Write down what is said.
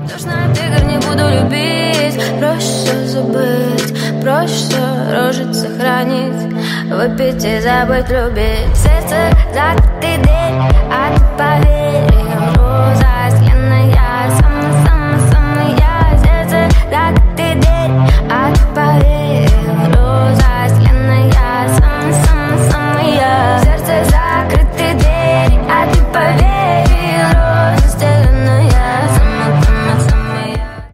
Тошно от игр, не буду любить. Проще забыть, проще рожить сохранить, выпить и забыть любить. Сердце закрытый дверь, а ты поверь, роза